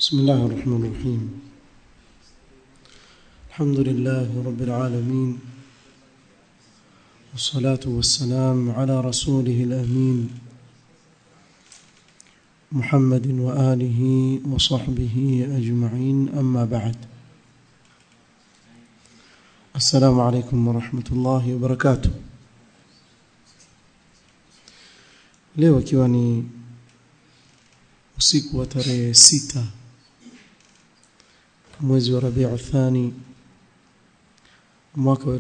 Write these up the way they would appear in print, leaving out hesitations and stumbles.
بسم الله الرحمن الرحيم. الحمد لله رب العالمين، والصلاة والسلام على رسوله الأمين محمد وآله وصحبه أجمعين، أما بعد. السلام عليكم ورحمة الله وبركاته. leo ikiwa ni usiku wa tarehe 6 mwezi wa Rabiul Thani mwaka wa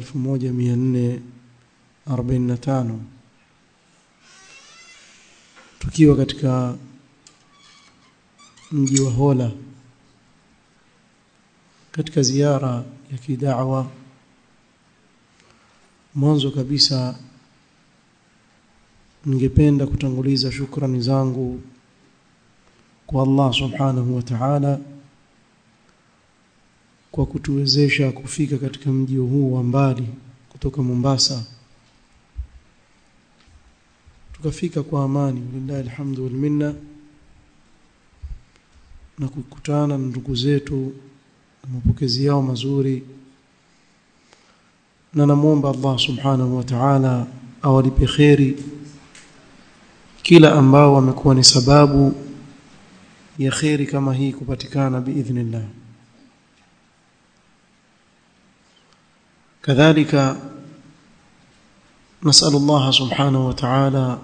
1445, tukiwa katika mji wa Hola katika ziara ya kidawa. Mwanzo kabisa ningependa kutanguliza shukrani zangu kwa Allah subhanahu wa ta'ala kwa kutuwezesha kufika katika mji huu wa mbali kutoka Mombasa, tukafika kwa amani, lillahi alhamdu wal minna, na kukutana na ndugu zetu na mapokezi yao mazuri, na namuomba Allah subhanahu wa ta'ala awalipe kheri kila ambao wamekuwa ni sababu ya kheri kama hii kupatikana biidhnillah. كذلك نسأل الله سبحانه وتعالى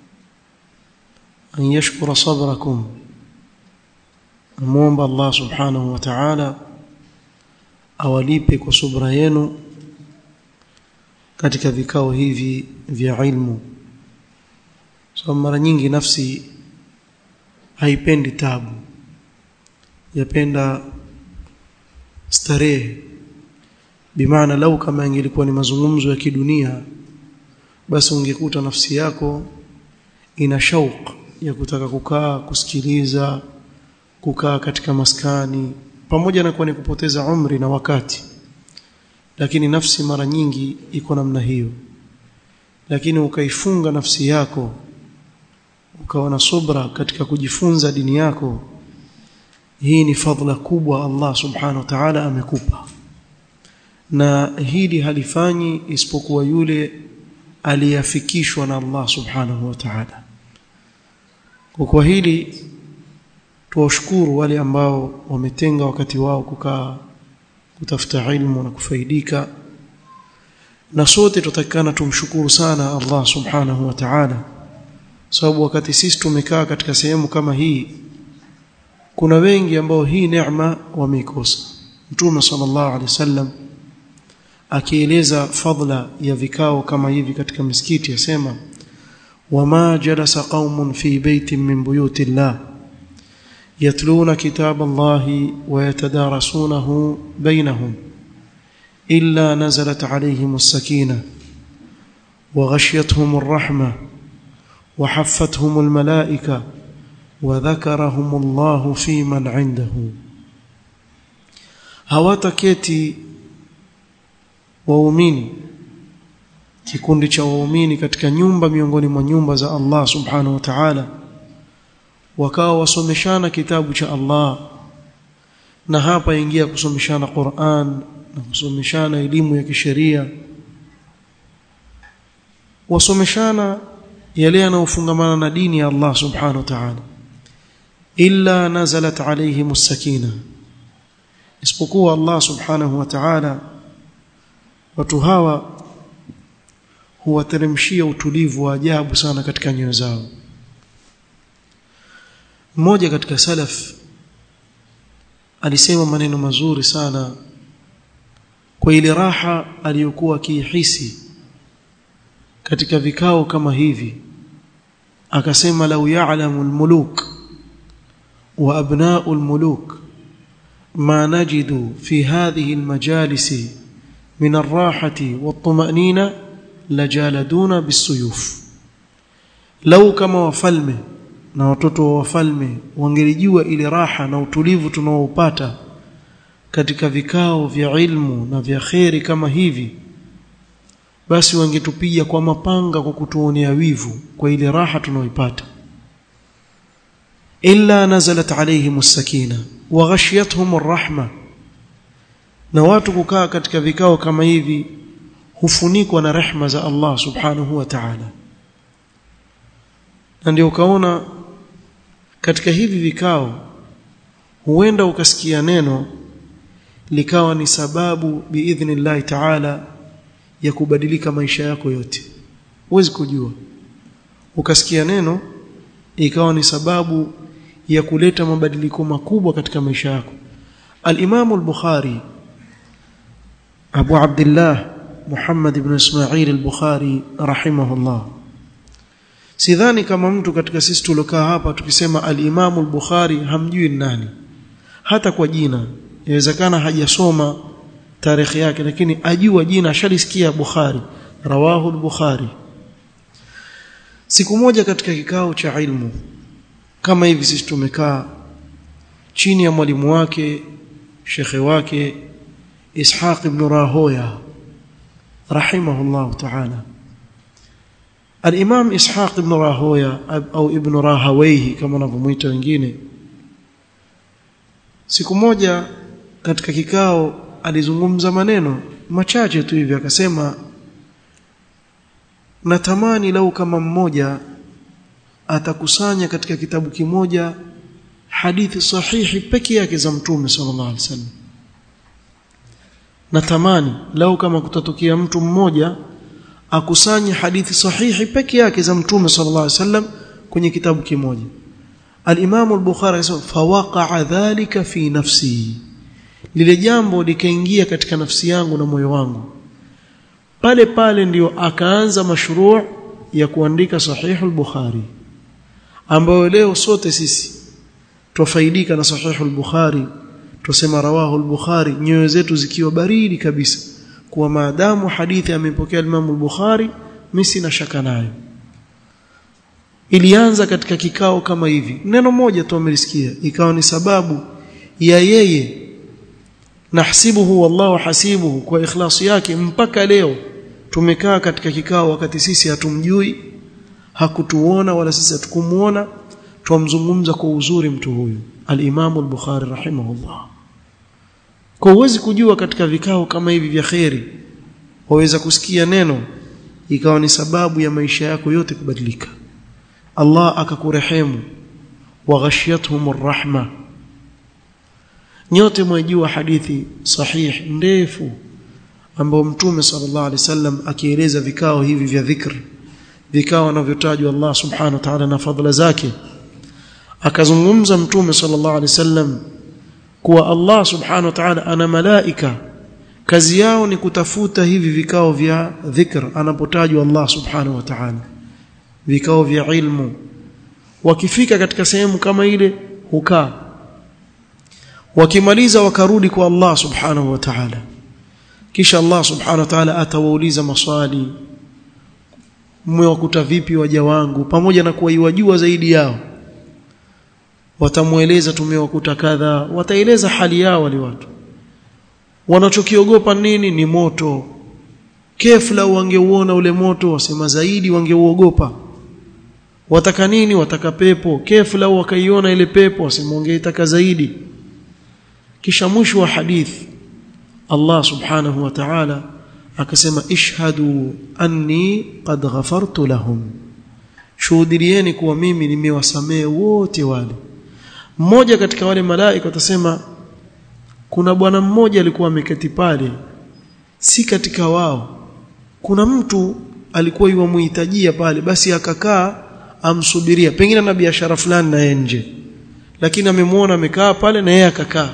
أن يشكر صبركم. نموomba Allah subhanahu wa ta'ala awalipe kwa subra yenu katika vikao hivi vya ilmu. So mara nyingi nafsi haipendi tabu, yapenda starehe. Bimaana lau kama ingelikuwa ni mazungumzo ya kidunia, basi ungekuta nafsi yako ina shauq ya kutaka kukaa kusikiliza, kukaa katika maskani, pamoja na kuwa ni kupoteza umri na wakati. Lakini nafsi mara nyingi iko namna hiyo. Lakini ukaifunga nafsi yako, ukawa na subra katika kujifunza dini yako, hii ni fadhila kubwa Allah subhanahu wa ta'ala amekupa. Na hili halifanyi isipokuwa yule aliyafikishwa na Allah subhanahu wa ta'ala. Kwa hili tuwashukuru wale ambao wametenga wakati wao kukaa kutafuta ilmu na kufaidika, na sote tutakana tumshukuru sana Allah subhanahu wa ta'ala, sababu wakati sisi tumekaa katika sehemu kama hii, kuna wengi ambao hii neema wameikosa. Mtume sallallahu alaihi wasallam akieleza fadla ya vikao kama hivi katika misikiti yasema, wama jalasa qaumun fi baytin min buyuti llah yatluna kitab Allahi wa yatadarasunahu bainahum illa nazalat alayhim as-sakinah wa ghashiyatuhum ar-rahmah wa haffathum al-malaika wa dhakarahum Allahu fi man 'indahu. Hawataketi waumini, kikundi cha waumini katika nyumba miongoni mwa nyumba za Allah subhanahu wa ta'ala, wakawa wasomeshana kitabu cha Allah. Na hapa ingia kusomeshana Qur'an na kusomeshana elimu ya kisheria, wasomeshana yale yanayofungamana na dini ya Allah subhanahu wa ta'ala. Illa nazalat alayhim as-sakinah, isipokuwa Allah subhanahu wa ta'ala watu hawa huwateremshia utulivu wa ajabu sana katika nyoyo zao. Mmoja katika salaf alisema maneno mazuri sana kwa ile raha aliyokuwa akihisi katika vikao kama hivi. Akasema, lau ya'lamu al-muluk wa abna'u al-muluk ma najidu fi hadhihi al-majalisi min ar-rahati wat-tuma'nina lajaladuna bis-suyuf. Lau kama wafalme na watoto wa wafalme wangelijua ile raha na utulivu tunaoupata katika vikao vya ilmu na vya khairi kama hivi, basi wangetupiga kwa mapanga kwa kutuonea wivu kwa ile raha tunaoipata. illa nazalat alayhimus sakina wa ghashiyatuhumur rahma. Na watu kukaa katika vikao kama hivi hufunikwa na rehema za Allah subhanahu wa ta'ala. Na ndio ukaona katika hivi vikao huenda ukasikia neno likawa ni sababu biidhnillah ta'ala ya kubadilika maisha yako yote. Huwezi kujua. Ukasikia neno ikawa ni sababu ya kuleta mabadiliko makubwa katika maisha yako. Al-Imam al-Bukhari Abu Abdullah Muhammad ibn Ismail al-Bukhari rahimahullah. Sidhani kama mtu katika sisi tulokaa hapa tukisema al-Imam al-Bukhari hamjui nani hata kwa jina. Inawezekana hajasoma tarehe yake lakini ajua jina, ashalisikia Bukhari, rawahu al-Bukhari. Siku moja katika kikao cha ilmu kama hivi sisi tumekaa chini ya mwalimu wake, shekhe wake Ishaq ibn Rahoya rahimahullah ta'ala. Al-Imam Ishaq ibn Rahoya au ibn Rahawayhi kama wanavyomuita wengine, siku moja katika kikao alizungumza maneno machache tu hivi, akasema natamani lau kama mmoja atakusanya katika kitabu kimoja hadithi sahihi peke yake za Mtume sallallahu alaihi wasallam. Natamani lau kama kutatokea mtu mmoja akusanye hadithi sahihi peke yake za Mtume sallallahu alaihi wasallam kwenye kitabu kimoja. Al-Imam al-Bukhari anasema fawaqa'a dhalika fi nafsi, lile jambo likaingia katika nafsi yangu na moyo wangu. Pale pale ndio akaanza mashruu ya kuandika Sahih al-Bukhari, ambayo leo sote sisi tufaidika na Sahih al-Bukhari. Tusema rawahu al-Bukhari nyoyo zetu zikiwa baridi kabisa, kwa maadamu hadithi amepokea Imam al-Bukhari mimi sina shaka nayo. Ilianza katika kikao kama hivi, neno moja tu amelisikia ikawa ni sababu ya yeye nahsibuhu wallahu hasibuhu kwa ikhlasi yake. Mpaka leo tumekaa katika kikao wakati sisi hatumjui, hakutuona wala sisi hatukumuona, tumzungumza kwa uzuri mtu huyu al-Imam al-Bukhari rahimahullah. Kwa uwezi kujua katika vikao kama hivi vya khairi waweza kusikia neno ikawa ni sababu ya maisha yako yote kubadilika. Allah akakurehemu, wa ghashiyatuhumur rahma. Nyote mwajua hadithi sahih ndefu ambao Mtume sallallahu alaihi wasallam akieleza vikao hivi vya dhikr, vikao anavyotajwa Allah subhanahu wa ta'ala na fadhila zake, akazungumza Mtume sallallahu alaihi wasallam kuwa Allah subhanahu wa ta'ala ana malaika kazi yao ni kutafuta hivi vikao vya dhikr anapotajwa Allah subhanahu wa ta'ala, vikao vya ilmu. Wakifika katika sehemu kama ile hukaa, wakimaliza wakarudi kwa Allah subhanahu wa ta'ala. Kisha Allah subhanahu wa ta'ala atawauliza maswali, mmewakuta vipi waja wangu, pamoja na kuwa yajua zaidi yao. Watamueleza tumewakuta kadha, wataeleza hali yao wale watu. Wanachokiogopa nini? Ni moto. Kefla wangeuona ule moto wasema zaidi wangeuogopa. Wataka nini? Wataka pepo. Kefla wakaiona ile pepo wasema wangeitaka zaidi. Kisha mwisho wa hadithi Allah subhanahu wa ta'ala akasema ishhadu anni qad ghafartu lahum, shuhudilieni kuwa mimi nimewasamehe wote wale. Mmoja katika wale malaika atasema kuna bwana mmoja alikuwa ameketi pale, si katika wao, kuna mtu alikuwa yuamhitajia pale, basi akakaa amsubiria, pengine na biashara fulani na nje, lakini amemwona amekaa pale na yeye akakaa.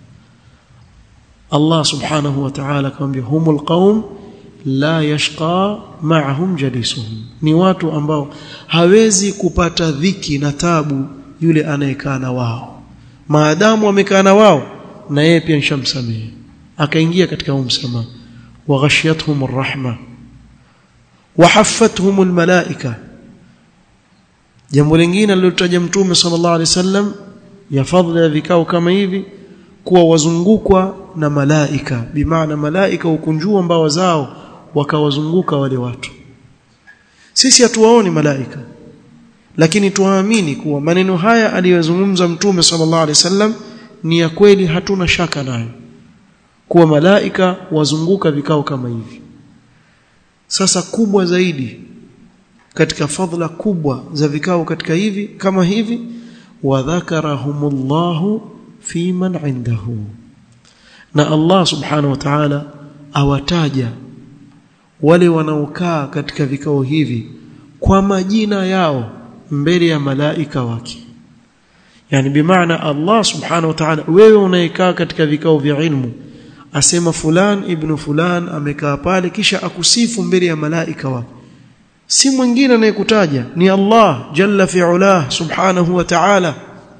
Allah subhanahu wa ta'ala akamwambia humul qaum la yashqa ma'ahum jalisuhum, ni watu ambao hawezi kupata dhiki na tabu yule anayekaa na wao, maadamu amekaa na wao na yeye pia nishamsamehe. Akaingia katika msamaha. Wa ghashiyatuhumur rahma wa haffatuhumul malaika. Jambo lingine alilotaja Mtume sallallahu alaihi wasallam ya fadhila ya vikao kama hivi, kuwa wazungukwa na malaika, bimaana malaika hukunjua mbawa zao wakawazunguka wale watu. Sisi hatuwaoni malaika, lakini tuamini kuwa maneno haya aliyozungumza Mtume sallallahu alaihi wasallam ni ya kweli, hatuna shaka nayo kuwa malaika wazunguka vikao kama hivi. Sasa kubwa zaidi katika fadhila kubwa za vikao katika hivi kama hivi, wadhakarahumullahu fi man indahu, na Allah subhanahu wa ta'ala awataja wale wanaokaa katika vikao hivi kwa majina yao mbele ya malaika wake. Yani bimaana Allah subhanahu wa ta'ala, wewe unayekaa katika vikao vya ilmu, asema fulan ibn fulan amekaa pale, kisha akusifu mbele ya malaika wake. Si mwingine anayekutaja, ni Allah jalla fi'ala subhanahu wa ta'ala.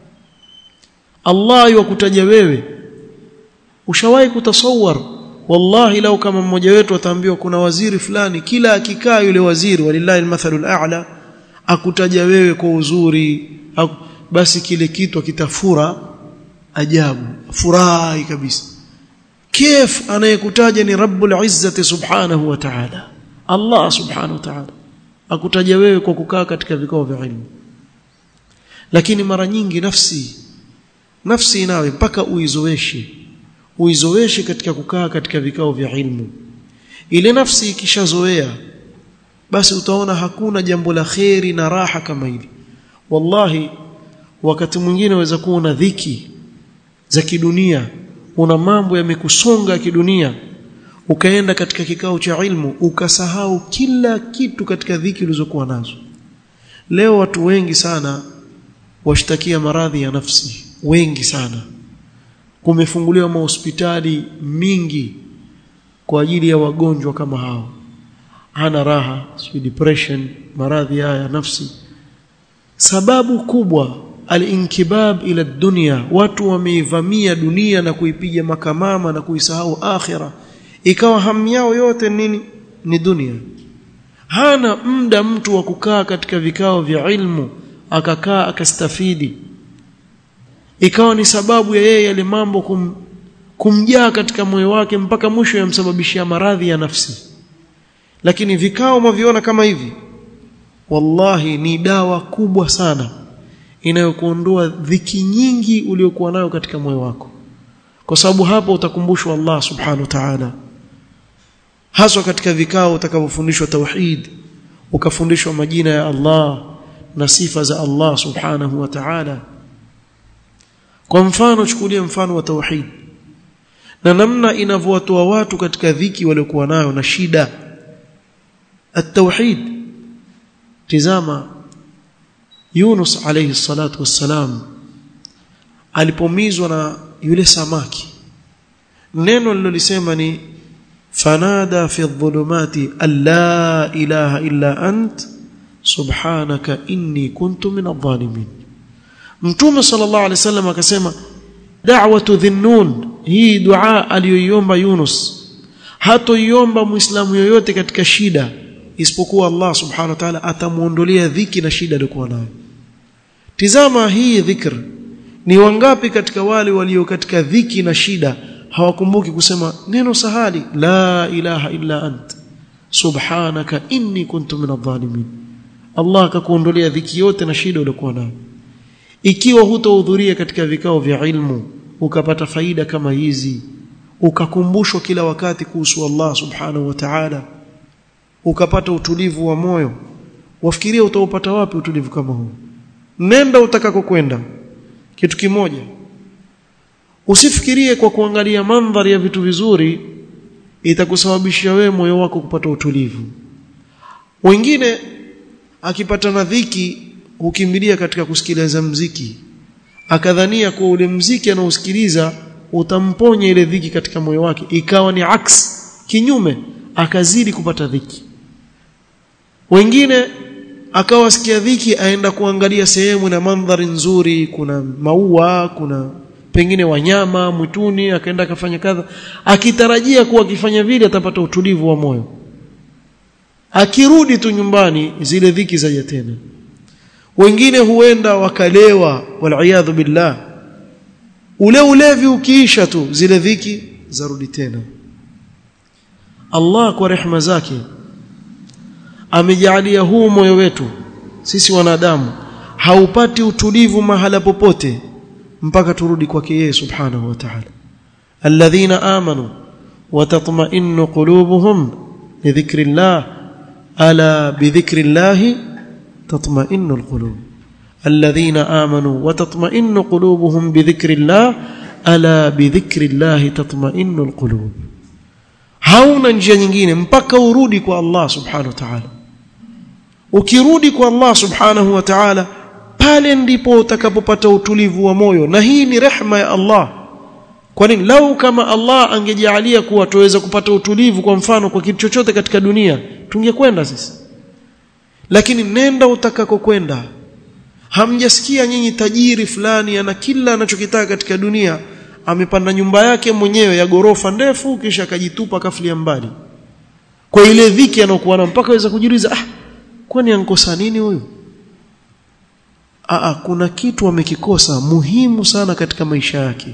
Allah yakutaja wewe. Ushawahi kutasawwar wallahi lau kama mmoja wetu ataambiwa kuna waziri fulani, kila akikaa yule waziri, walillahi almathalul a'la, akutaja wewe kwa uzuri, basi kile kitu kitafura ajabu, furahi kabisa. Kif anayekutaja ni Rabbul Izzati subhanahu wa ta'ala, Allah subhanahu wa ta'ala akutaja wewe kwa kukaa katika vikao vya ilmu. Lakini mara nyingi nafsi inawe mpaka uizoeshe katika kukaa katika vikao vya ilmu. Ile nafsi ikishazoea, basi utaona hakuna jambo la khairi na raha kama hili. Wallahi wakati mwingine waweza kuwa na dhiki za kidunia, una mambo yamekusonga kidunia, ukaenda katika kikao cha ilmu ukasahau kila kitu katika dhiki ulizokuwa nazo. Leo watu wengi sana washtakia maradhi ya nafsi, wengi sana. Kumefunguliwa mahospitali mingi kwa ajili ya wagonjwa kama hao. Hana raha, depression, maradhi ya nafsi. Sababu kubwa al-inkibab ila dunya, watu wameivamia dunia na kuipiga makamama na kuisahau akhira. Ikawa hamu yao yote nini? Ni dunia. Hana muda mtu wa kukaa katika vikao vya ilmu akakaa akastafidi. Ikawa ni sababu ya yeye yale mambo kumjaa katika moyo wake mpaka mwisho yamsababishia maradhi ya nafsi. Lakini vikao mwaviona kama hivi, wallahi ni dawa kubwa sana inayokuondoa dhiki nyingi uliokuwa nayo katika moyo wako, kwa sababu hapo utakumbushwa Allah subhanahu wa ta'ala. Haswa katika vikao utakapofundishwa tauhid, ukafundishwa majina ya Allah na sifa za Allah subhanahu wa ta'ala. Kwa mfano, chukulia mfano wa tauhid na namna inavyowatoa watu katika dhiki waliokuwa nayo na shida. At-tauhid, tizama Yunus alayhi salatu wassalam alipomizwa na yule samaki, neno lilolisema ni fanada fi dhulumati alla ilaha illa ant subhanaka inni kuntu min adh-dhalimin. Mtume sallallahu alayhi wasallam akasema da'watu dhinnun, hii dua aliyoiomba Yunus hatoiomba muislamu yoyote katika shida isipokuwa Allah subhanahu wa ta'ala atamuondolea dhiki na shida aliyokuwa nayo. Tizama hii dhikr, ni wangapi katika wale walio katika dhiki na shida hawakumbuki kusema neno sahali la ilaha illa ant subhanaka inni kuntu min adh-dhalimin. Allah akakuondolea dhiki yote na shida uliyokuwa nayo. Ikiwa hutahudhuria katika vikao vya ilmu ukapata faida kama hizi, ukakumbushwa kila wakati kuhusu Allah subhanahu wa ta'ala, ukapata utulivu wa moyo, wafikiria utaupata wapi utulivu kama huu? Nenda utakakokwenda. Kitu kimoja, usifikirie kwa kuangalia mandhari ya vitu vizuri itakusababisha wewe moyo wako kupata utulivu. Wengine akipata na dhiki hukimbilia katika kusikiliza mziki, akadhania kwa ule mziki anaosikiliza utamponya ile dhiki katika moyo wake, ikawa ni aks, kinyume, akazidi kupata dhiki. Wengine akawasikia dhiki aenda kuangalia sehemu na mandhari nzuri, kuna maua, kuna pengine wanyama mwituni, akaenda akafanya kadha, akitarajia kuwa akifanya vile atapata utulivu wa moyo. Akirudi tu nyumbani zile dhiki zaja tena. Wengine huenda wakalewa, wal billah, ule ulevi ukiisha tu zile dhiki zarudi tena. Allah kwa rehema zake amejalia huu moyo wetu sisi wanadamu haupati utulivu mahala popote mpaka turudi kwake yeye subhanahu wa ta'ala. Alladhina amanu wa tatma'innu qulubuhum bi dhikrillah ala bi dhikrillah tatma'innu alqulub. Alladhina amanu wa tatma'innu qulubuhum bi dhikrillah ala bi dhikrillah tatma'innu alqulub. Hauna njia nyingine mpaka urudi kwa Allah subhanahu wa ta'ala. Ukirudi kwa Allah subhanahu wa ta'ala, pale ndipo utakapopata utulivu wa moyo, na hii ni rehema ya Allah. Kwani lau kama Allah angejalia kuwa tuweza kupata utulivu kwa mfano kwa kitu chochote katika dunia, tungekwenda sisi. Lakini nenda utakakokwenda. Hamjasikia nyinyi tajiri fulani ana kila anachokitaka katika dunia, amepanda nyumba yake mwenyewe ya gorofa ndefu kisha akajitupa kafilia mbali kwa ile dhiki anayokuwa nayo, mpaka aweza kujiuliza kwani ankosa nini huyu? Kuna kitu amekikosa muhimu sana katika maisha yake,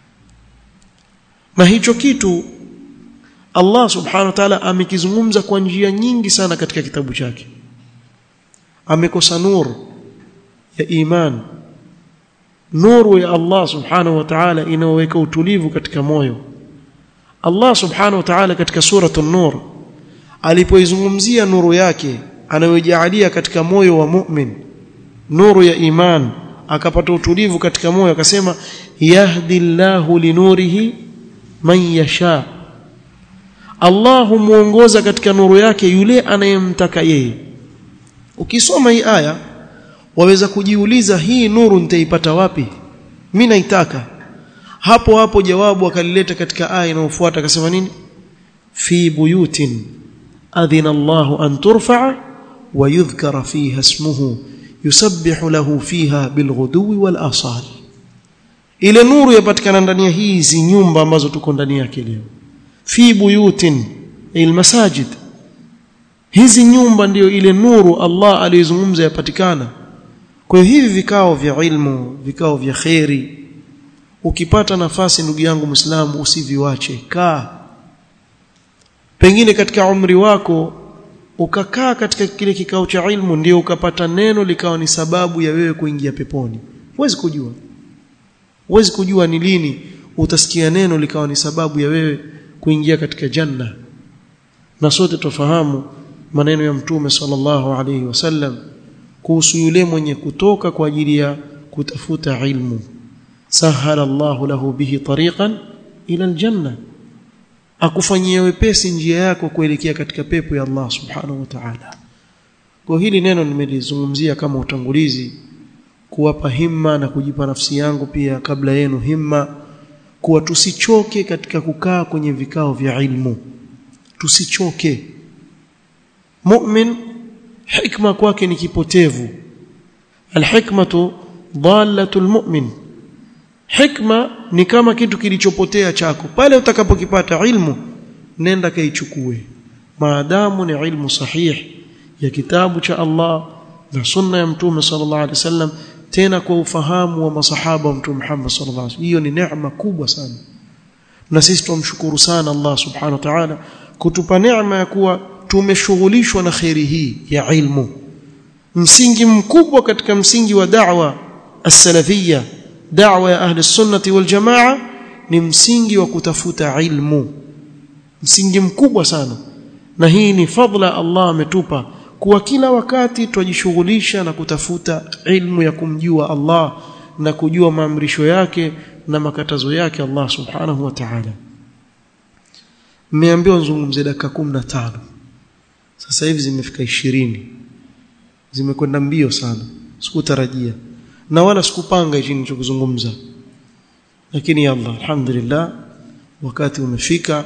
na hicho kitu Allah subhanahu wa ta'ala amekizungumza kwa njia nyingi sana katika kitabu chake. Amekosa nuru ya iman, nuru ya Allah subhanahu wa ta'ala inaweka utulivu katika moyo. Allah subhanahu wa ta'ala katika suratul Nur alipoizungumzia nuru yake anayojalia katika moyo wa mu'min, nuru ya iman, akapata utulivu katika moyo, akasema yahdillahu linurihi man yasha. Allah muongoza katika nuru yake yule anayemtaka yeye. Ukisoma hii aya waweza kujiuliza, hii nuru nitaipata wapi? Mimi naitaka. Hapo jawabu akalileta katika aya inayofuata, akasema nini? Fi buyutin adhina Allahu an turfa'a wa yudhkara fiha ismuhu yusabbihu lahu fiha bilghudwi wal asal. Ile nuru yapatikana ndani ya hizi nyumba ambazo tuko ndani yake leo. Fi buyutin almasajid, hizi nyumba ndio ile nuru Allah alizungumza yapatikana. Kwa hiyo hivi vikao vya ilmu, vikao vya khairi, ukipata nafasi ndugu yangu Muislamu usiviwache. Kaa pengine katika umri wako ukakaa katika kile kikao cha ilmu, ndio ukapata neno likawa ni sababu ya wewe kuingia peponi. Huwezi kujua ni lini utasikia neno likawa ni sababu ya wewe kuingia katika janna. Na sote tufahamu maneno ya Mtume sallallahu alayhi wasallam kuhusu yule mwenye kutoka kwa ajili ya kutafuta ilmu, sahala Allahu lahu bihi tariqan ila aljanna, akufanyia wepesi njia yako kuelekea katika pepo ya Allah subhanahu wa ta'ala. Kwa hili neno nimelizungumzia kama utangulizi, kuwapa himma na kujipa nafsi yangu pia kabla yenu himma, kuwa tusichoke katika kukaa kwenye vikao vya ilmu. Tusichoke. Mu'min hikma kwake ni kipotevu. Alhikmatu dhalatul mu'min. Hikma ni kama kitu kilichopotea chako. Pale utakapokipata ilmu, nenda kaichukue, maadamu ni ilmu sahihi ya kitabu cha Allah na sunna ya Mtume sallallahu alaihi wasallam, tena kwa ufahamu wa masahaba wa Mtume Muhammad sallallahu alaihi wasallam. Hiyo ni neema kubwa sana, na sisi tumshukuru sana Allah subhanahu wa ta'ala kutupa neema ya kuwa tumeshughulishwa na khairi hii ya ilmu. Msingi mkubwa katika msingi wa da'wa as-salafiyya, da'wa ya ahli sunnati wal jamaa, ni msingi wa kutafuta ilmu. Msingi mkubwa sana, na hii ni fadla Allah ametupa kuwa kila wakati tujishughulisha na kutafuta ilmu ya kumjua Allah na kujua maamrisho yake na makatazo yake Allah subhanahu wa ta'ala. Nimeambiwa nizungumzie dakika 15. Sasa hivi zimefika 20. Zimekwenda mbio sana. Sikutarajia na wala sikupanga hichi nilichozungumza. Lakini ya Allah, alhamdulillah, wakati umefika.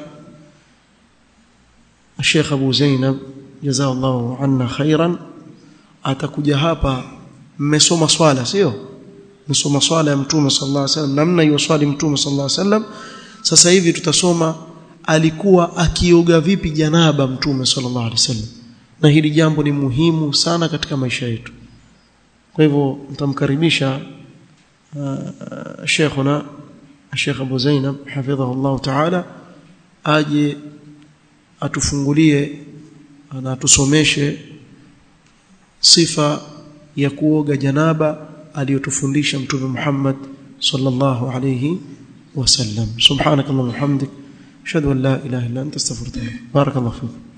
Sheikh Abu Zainab jazallahu anna khairan atakuja hapa. Mmesoma swala, sio? Mmesoma swala ya Mtume sallallahu alaihi wasallam, namna hiyo swali Mtume sallallahu alaihi wasallam. Sasa hivi tutasoma alikuwa akioga vipi janaba Mtume sallallahu alaihi wasallam, na hili jambo ni muhimu sana katika maisha yetu. Kwa hivyo mtamkaribisha Sheikhuna Sheikh Abu Zainab hafidhahu Allah ta'ala aje atufungulie na atusomeshe sifa ya kuoga janaba aliyotufundisha Mtume Muhammad sallallahu alayhi wasallam. Subhanakallahumma wa bihamdik ashhadu an la ilaha illa anta astaghfiruka wa atubu ilaik. Barakallahu fiik.